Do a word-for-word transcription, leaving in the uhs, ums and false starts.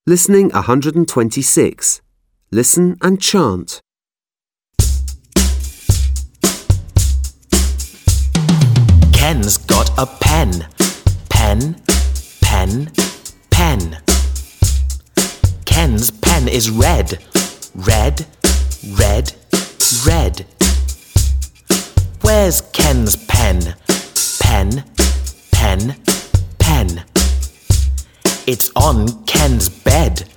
Listening one hundred twenty-six. Listen and chant. Ken's got a pen. Pen, pen, pen. Ken's pen is red. Red, red, red. Where's Ken's pen? Pen, pen, pen. It's on Ken's bed.